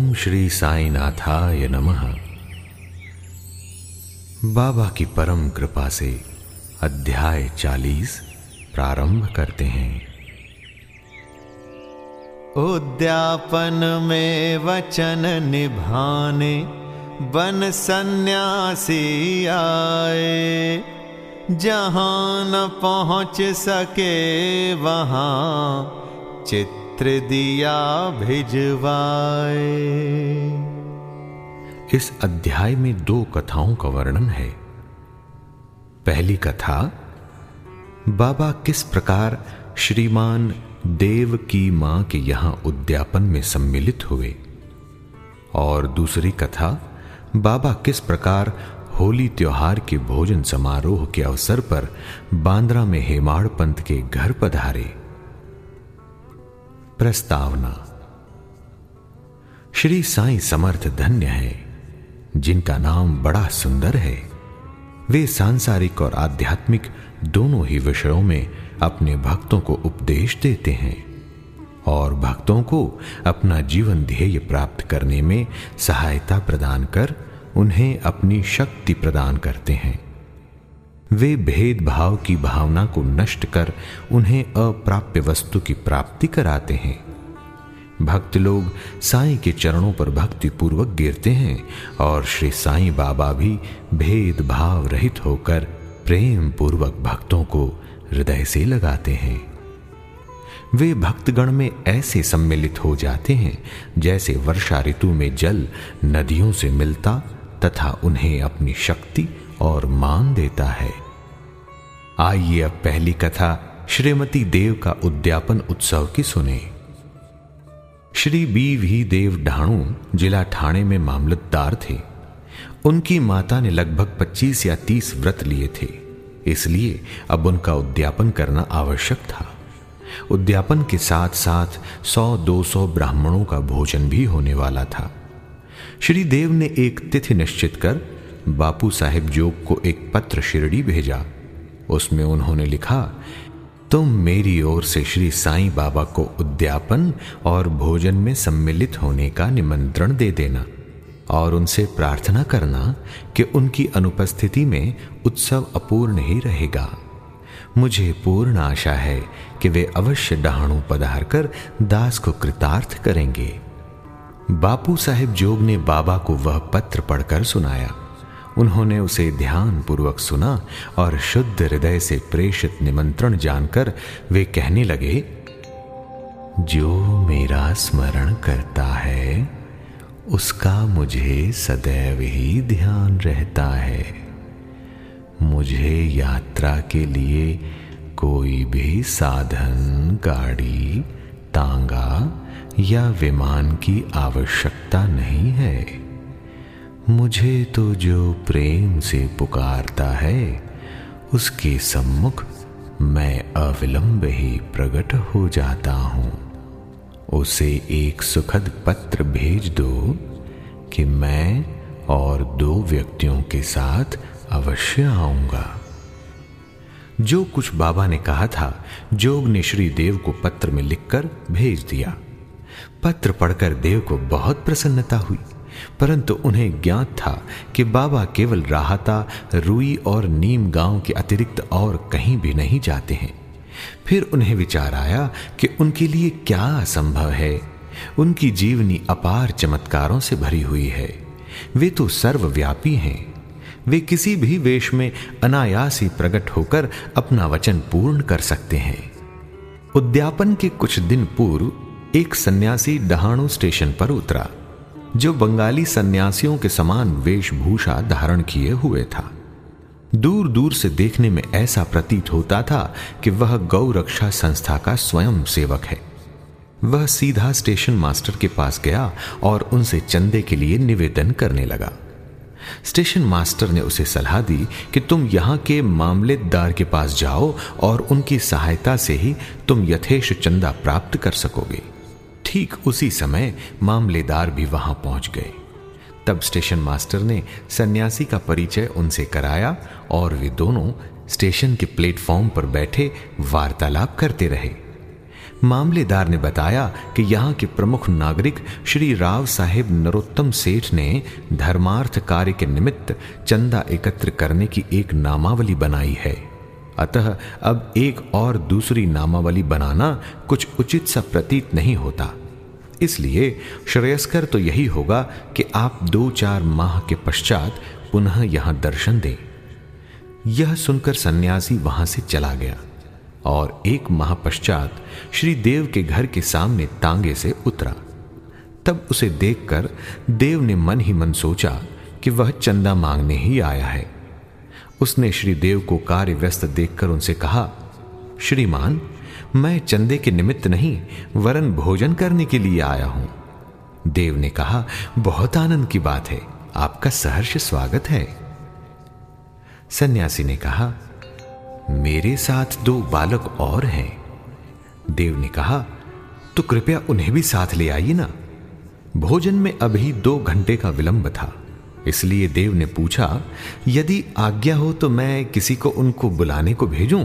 ओम श्री साईनाथाय नमः। बाबा की परम कृपा से अध्याय 40 प्रारंभ करते हैं। उद्यापन में वचन निभाने बन सन्यासी आए, जहां न पहुंच सके वहां चित्र दिया भिजवाए। इस अध्याय में 2 कथाओं का वर्णन है। पहली कथा बाबा किस प्रकार श्रीमान देव की मां के यहां उद्यापन में सम्मिलित हुए, और दूसरी कथा बाबा किस प्रकार होली त्योहार के भोजन समारोह के अवसर पर बांद्रा में हेमाड़ पंत के घर पधारे। प्रस्तावना। श्री साईं समर्थ धन्य है जिनका नाम बड़ा सुंदर है। वे सांसारिक और आध्यात्मिक दोनों ही विषयों में अपने भक्तों को उपदेश देते हैं और भक्तों को अपना जीवन ध्येय प्राप्त करने में सहायता प्रदान कर उन्हें अपनी शक्ति प्रदान करते हैं। वे भेदभाव की भावना को नष्ट कर उन्हें अप्राप्य वस्तु की प्राप्ति कराते हैं। भक्त लोग साईं के चरणों पर भक्ति पूर्वक गिरते हैं और श्री साईं बाबा भी भेदभाव रहित होकर प्रेम पूर्वक भक्तों को हृदय से लगाते हैं। वे भक्तगण में ऐसे सम्मिलित हो जाते हैं जैसे वर्षा ऋतु में जल नदियों से मिलता तथा उन्हें अपनी शक्ति और मान देता है। आइए अब पहली कथा श्रीमती देव का उद्यापन उत्सव की सुने। श्री बी.वी. देव ढाणू जिला ठाणे में मामलतदार थे। उनकी माता ने लगभग 25 या 30 व्रत लिए थे, इसलिए अब उनका उद्यापन करना आवश्यक था। उद्यापन के साथ साथ 100-200 ब्राह्मणों का भोजन भी होने वाला था। श्री देव ने एक तिथि निश्चित कर बापू साहेब जोग को एक पत्र शिरडी भेजा। उसमें उन्होंने लिखा, तुम मेरी ओर से श्री साईं बाबा को उद्यापन और भोजन में सम्मिलित होने का निमंत्रण दे देना और उनसे प्रार्थना करना कि उनकी अनुपस्थिति में उत्सव अपूर्ण ही रहेगा। मुझे पूर्ण आशा है कि वे अवश्य डहाणू पधार कर दास को कृतार्थ करेंगे। बापू साहेब जोग ने बाबा को वह पत्र पढ़कर सुनाया। उन्होंने उसे ध्यान पूर्वक सुना और शुद्ध हृदय से प्रेषित निमंत्रण जानकर वे कहने लगे, जो मेरा स्मरण करता है उसका मुझे सदैव ही ध्यान रहता है। मुझे यात्रा के लिए कोई भी साधन, गाड़ी, तांगा या विमान की आवश्यकता नहीं है। मुझे तो जो प्रेम से पुकारता है उसके सम्मुख मैं अविलंब ही प्रकट हो जाता हूं। उसे एक सुखद पत्र भेज दो कि मैं और 2 व्यक्तियों के साथ अवश्य आऊंगा। जो कुछ बाबा ने कहा था, जोग ने श्री देव को पत्र में लिखकर भेज दिया। पत्र पढ़कर देव को बहुत प्रसन्नता हुई, परंतु उन्हें ज्ञात था कि बाबा केवल राहता, रुई और नीम गांव के अतिरिक्त और कहीं भी नहीं जाते हैं। फिर उन्हें विचार आया कि उनके लिए क्या असंभव है। उनकी जीवनी अपार चमत्कारों से भरी हुई है। वे तो सर्वव्यापी हैं। वे किसी भी वेश में अनायास ही प्रकट होकर अपना वचन पूर्ण कर सकते हैं। उद्यापन के कुछ दिन पूर्व एक सन्यासी डहाणू स्टेशन पर उतरा, जो बंगाली सन्यासियों के समान वेशभूषा धारण किए हुए था। दूर दूर से देखने में ऐसा प्रतीत होता था कि वह गौ रक्षा संस्था का स्वयं सेवक है। वह सीधा स्टेशन मास्टर के पास गया और उनसे चंदे के लिए निवेदन करने लगा। स्टेशन मास्टर ने उसे सलाह दी कि तुम यहां के मामलेदार के पास जाओ और उनकी सहायता से ही तुम यथेष्ट चंदा प्राप्त कर सकोगे। ठीक उसी समय मामलेदार भी वहां पहुंच गए। तब स्टेशन मास्टर ने सन्यासी का परिचय उनसे कराया और वे दोनों स्टेशन के प्लेटफॉर्म पर बैठे वार्तालाप करते रहे। मामलेदार ने बताया कि यहाँ के प्रमुख नागरिक श्री राव साहेब नरोत्तम सेठ ने धर्मार्थ कार्य के निमित्त चंदा एकत्र करने की एक नामावली बनाई है। अतः अब एक और दूसरी नामावली बनाना कुछ उचित सा प्रतीत नहीं होता। इसलिए श्रेयस्कर तो यही होगा कि आप 2-4 माह के पश्चात पुनः यहां दर्शन दें। यह सुनकर सन्यासी वहां से चला गया और 1 माह पश्चात श्री देव के घर के सामने तांगे से उतरा। तब उसे देखकर देव ने मन ही मन सोचा कि वह चंदा मांगने ही आया है। उसने श्री देव को कार्य व्यस्त देखकर उनसे कहा, श्रीमान, मैं चंदे के निमित्त नहीं वरन भोजन करने के लिए आया हूं। देव ने कहा, बहुत आनंद की बात है, आपका सहर्ष स्वागत है। सन्यासी ने कहा, मेरे साथ 2 बालक और हैं। देव ने कहा, तो कृपया उन्हें भी साथ ले आइए ना। भोजन में अभी 2 घंटे का विलंब था, इसलिए देव ने पूछा, यदि आज्ञा हो तो मैं किसी को उनको बुलाने को भेजूं?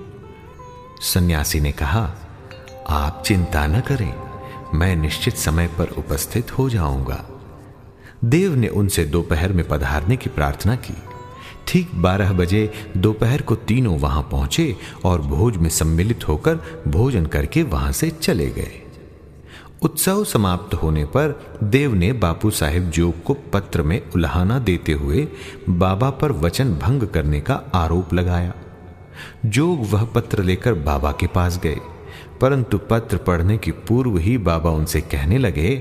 सन्यासी ने कहा, आप चिंता न करें, मैं निश्चित समय पर उपस्थित हो जाऊंगा। देव ने उनसे दोपहर में पधारने की प्रार्थना की। ठीक 12 बजे दोपहर को तीनों वहां पहुंचे और भोज में सम्मिलित होकर भोजन करके वहां से चले गए। उत्सव समाप्त होने पर देव ने बापू साहेब जोग को पत्र में उल्हाना देते हुए बाबा पर वचन भंग करने का आरोप लगाया। जोग वह पत्र लेकर बाबा के पास गए, परंतु पत्र पढ़ने की पूर्व ही बाबा उनसे कहने लगे,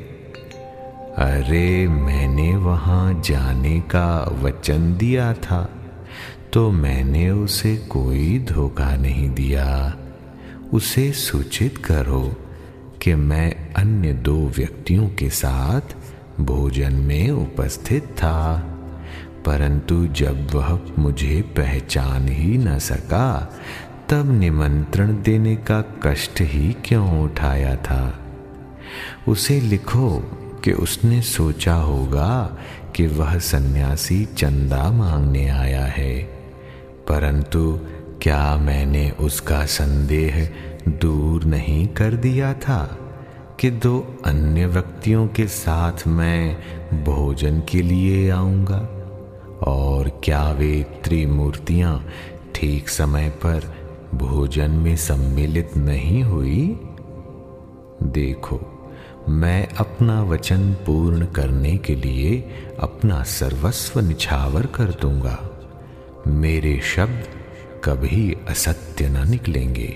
अरे मैंने वहां जाने का वचन दिया था, तो मैंने उसे कोई धोखा नहीं दिया। उसे सूचित करो कि मैं अन्य 2 व्यक्तियों के साथ भोजन में उपस्थित था, परंतु जब वह मुझे पहचान ही न सका तब निमंत्रण देने का कष्ट ही क्यों उठाया था। उसे लिखो कि उसने सोचा होगा कि वह सन्यासी चंदा मांगने आया है, परंतु क्या मैंने उसका संदेह दूर नहीं कर दिया था कि 2 अन्य व्यक्तियों के साथ मैं भोजन के लिए आऊंगा, और क्या वे त्रिमूर्तियां ठीक समय पर भोजन में सम्मिलित नहीं हुई? देखो, मैं अपना वचन पूर्ण करने के लिए अपना सर्वस्व निछावर कर दूंगा। मेरे शब्द कभी असत्य न निकलेंगे।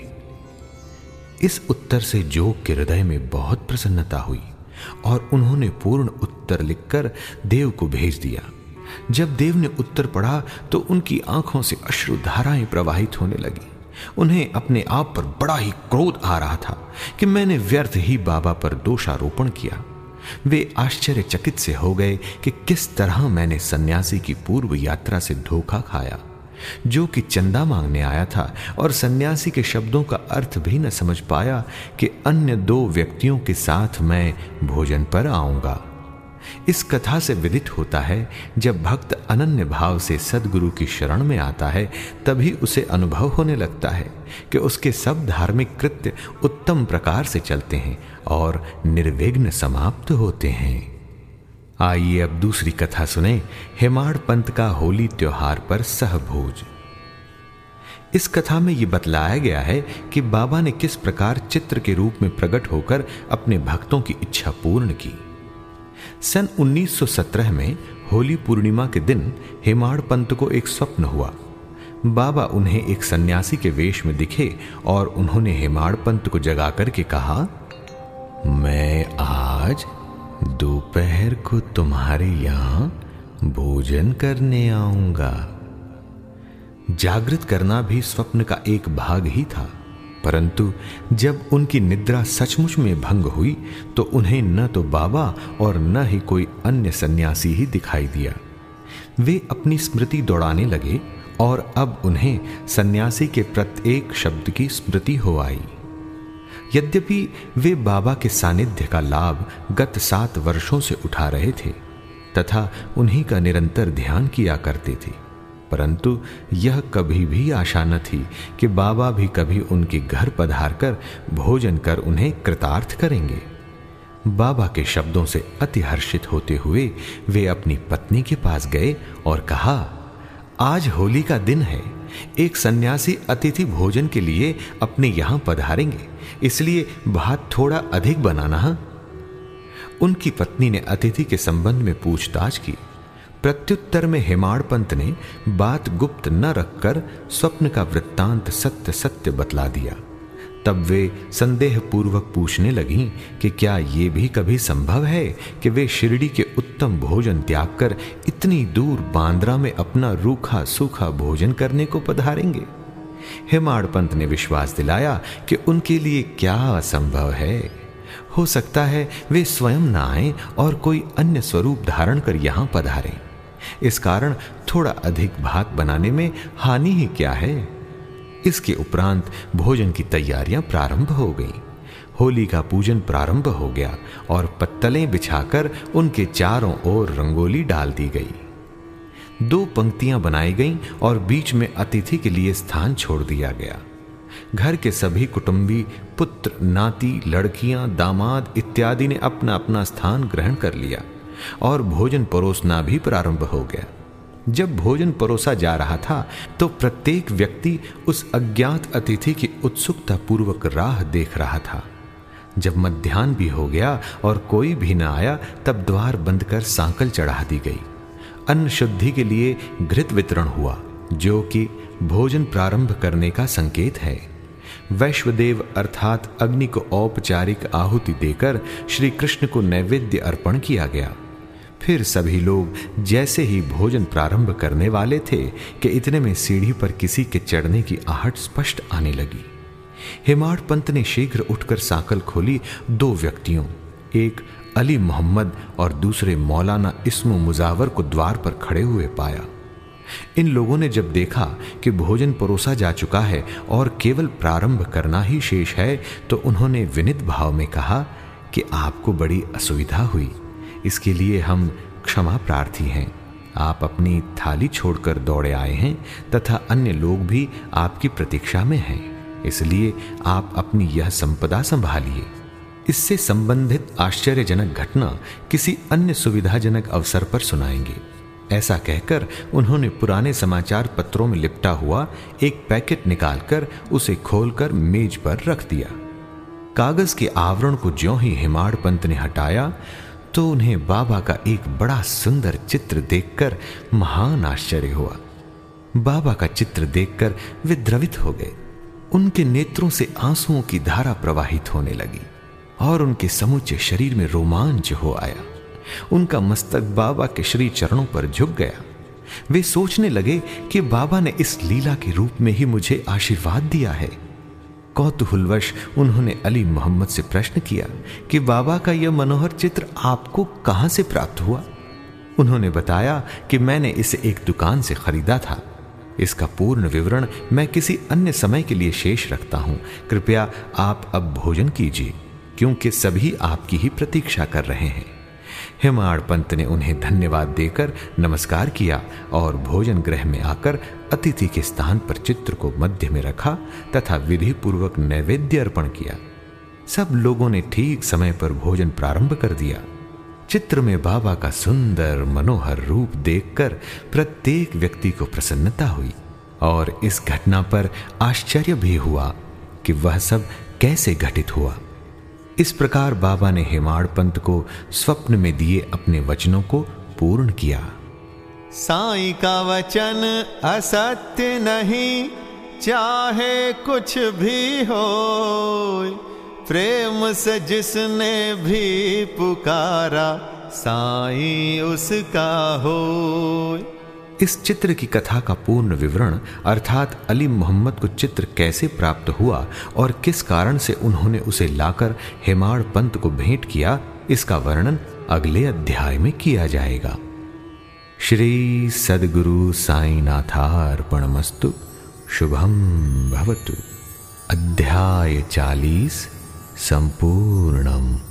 इस उत्तर से जोग के हृदय में बहुत प्रसन्नता हुई और उन्होंने पूर्ण उत्तर लिखकर देव को भेज दिया। जब देव ने उत्तर पढ़ा तो उनकी आंखों से अश्रुधाराएं प्रवाहित होने लगी। उन्हें अपने आप पर बड़ा ही क्रोध आ रहा था कि मैंने व्यर्थ ही बाबा पर दोषारोपण किया। वे आश्चर्यचकित से हो गए कि किस तरह मैंने सन्यासी की पूर्व यात्रा से धोखा खाया, जो कि चंदा मांगने आया था और सन्यासी के शब्दों का अर्थ भी न समझ पाया कि अन्य 2 व्यक्तियों के साथ मैं भोजन पर आऊंगा। इस कथा से विदित होता है, जब भक्त अनन्य भाव से सद्गुरु की शरण में आता है तभी उसे अनुभव होने लगता है कि उसके सब धार्मिक कृत्य उत्तम प्रकार से चलते हैं और निर्विघ्न समाप्त होते हैं। आइए अब दूसरी कथा सुने, हेमाड़ पंत का होली त्योहार पर सहभोज। इस कथा में यह बतलाया गया है कि बाबा ने किस प्रकार चित्र के रूप में प्रकट होकर अपने भक्तों की इच्छा पूर्ण की। सन 1917 में होली पूर्णिमा के दिन हेमाड़ पंत को एक स्वप्न हुआ। बाबा उन्हें एक सन्यासी के वेश में दिखे और उन्होंने हेमाड़ पंत को जगा करके कहा, मैं आज दोपहर को तुम्हारे यहां भोजन करने आऊंगा। जागृत करना भी स्वप्न का एक भाग ही था, परंतु जब उनकी निद्रा सचमुच में भंग हुई तो उन्हें न तो बाबा और न ही कोई अन्य सन्यासी ही दिखाई दिया। वे अपनी स्मृति दौड़ाने लगे और अब उन्हें सन्यासी के प्रत्येक शब्द की स्मृति हो आई। यद्यपि वे बाबा के सानिध्य का लाभ गत 7 वर्षों से उठा रहे थे तथा उन्हीं का निरंतर ध्यान किया करते थे, परंतु यह कभी भी आशा न थी कि बाबा भी कभी उनके घर पधारकर भोजन कर उन्हें कृतार्थ करेंगे। बाबा के शब्दों से अति हर्षित होते हुए वे अपनी पत्नी के पास गए और कहा, आज होली का दिन है, एक सन्यासी अतिथि भोजन के लिए अपने यहां पधारेंगे, इसलिए भात थोड़ा अधिक बनाना। उनकी पत्नी ने अतिथि के संबंध में पूछताछ की। प्रत्युत्तर में हेमाड़ पंत ने बात गुप्त न रखकर स्वप्न का वृत्तांत सत्य सत्य बतला दिया। तब वे संदेह पूर्वक पूछने लगीं कि क्या ये भी कभी संभव है कि वे शिरडी के उत्तम भोजन त्याग कर इतनी दूर बांद्रा में अपना रूखा सूखा भोजन करने को पधारेंगे। हेमाड़ पंत ने विश्वास दिलाया कि उनके लिए क्या असंभव है। हो सकता है वे स्वयं न आएं और कोई अन्य स्वरूप धारण कर यहां पधारें। इस कारण थोड़ा अधिक भात बनाने में हानि ही क्या है। इसके उपरांत भोजन की तैयारियां प्रारंभ हो गईं। होली का पूजन प्रारंभ हो गया और पत्तलें बिछाकर उनके चारों ओर रंगोली डाल दी गई। 2 पंक्तियां बनाई गईं और बीच में अतिथि के लिए स्थान छोड़ दिया गया। घर के सभी कुटुंबी, पुत्र, नाती, लड़कियां, दामाद इत्यादि ने अपना अपना स्थान ग्रहण कर लिया और भोजन परोसना भी प्रारंभ हो गया। जब भोजन परोसा जा रहा था तो प्रत्येक व्यक्ति उस अज्ञात अतिथि की उत्सुकता पूर्वक राह देख रहा था। जब मध्याह्न भी हो गया और कोई भी न आया, तब द्वार बंद कर सांकल चढ़ा दी गई। अन्न शुद्धि के लिए घृत वितरण हुआ, जो कि भोजन प्रारंभ करने का संकेत है। वैश्वदेव अर्थात अग्नि को औपचारिक आहुति देकर श्री कृष्ण को नैवेद्य अर्पण किया गया। फिर सभी लोग जैसे ही भोजन प्रारंभ करने वाले थे कि इतने में सीढ़ी पर किसी के चढ़ने की आहट स्पष्ट आने लगी। हेमाड़ पंत ने शीघ्र उठकर सांकल खोली। 2 व्यक्तियों, एक अली मोहम्मद और दूसरे मौलाना इस्मो मुजावर को द्वार पर खड़े हुए पाया। इन लोगों ने जब देखा कि भोजन परोसा जा चुका है और केवल प्रारंभ करना ही शेष है, तो उन्होंने विनीत भाव में कहा कि आपको बड़ी असुविधा हुई, इसके लिए हम क्षमा प्रार्थी हैं। आप अपनी थाली छोड़कर दौड़े आए हैं तथा अन्य लोग भी आपकी प्रतीक्षा में हैं, इसलिए आप अपनी यह संपदा संभालिए। इससे संबंधित आश्चर्यजनक घटना किसी अन्य सुविधाजनक अवसर पर सुनाएंगे। ऐसा कहकर उन्होंने पुराने समाचार पत्रों में लिपटा हुआ एक पैकेट निकालकर उसे खोलकर मेज पर रख दिया। कागज के आवरण को ज्यों ही हेमाड़ पंत ने हटाया तो उन्हें बाबा का एक बड़ा सुंदर चित्र देखकर महान आश्चर्य हुआ। बाबा का चित्र देखकर वे द्रवित हो गए। उनके नेत्रों से आंसुओं की धारा प्रवाहित होने लगी और उनके समूचे शरीर में रोमांच हो आया। उनका मस्तक बाबा के श्री चरणों पर झुक गया। वे सोचने लगे कि बाबा ने इस लीला के रूप में ही मुझे आशीर्वाद दिया है। कौतूहलवश उन्होंने अली मोहम्मद से प्रश्न किया कि बाबा का यह मनोहर चित्र आपको कहां से प्राप्त हुआ। उन्होंने बताया कि मैंने इसे एक दुकान से खरीदा था। इसका पूर्ण विवरण मैं किसी अन्य समय के लिए शेष रखता हूं। कृपया आप अब भोजन कीजिए, क्योंकि सभी आपकी ही प्रतीक्षा कर रहे हैं। हेमाड़ पंत ने उन्हें धन्यवाद देकर नमस्कार किया और भोजन गृह में आकर अतिथि के स्थान पर चित्र को मध्य में रखा तथा विधि पूर्वक नैवेद्य अर्पण किया। सब लोगों ने ठीक समय पर भोजन प्रारंभ कर दिया। चित्र में बाबा का सुंदर मनोहर रूप देखकर प्रत्येक व्यक्ति को प्रसन्नता हुई और इस घटना पर आश्चर्य भी हुआ कि वह सब कैसे घटित हुआ। इस प्रकार बाबा ने हेमाड़ पंत को स्वप्न में दिए अपने वचनों को पूर्ण किया। साईं का वचन असत्य नहीं, चाहे कुछ भी हो, प्रेम से जिसने भी पुकारा, साईं उसका हो। इस चित्र की कथा का पूर्ण विवरण अर्थात अली मोहम्मद को चित्र कैसे प्राप्त हुआ और किस कारण से उन्होंने उसे लाकर हेमाड़ पंत को भेंट किया, इसका वर्णन अगले अध्याय में किया जाएगा। श्री सद्गुरु साईनाथार्पणमस्तु। शुभम भवतु। अध्याय 40 संपूर्णम।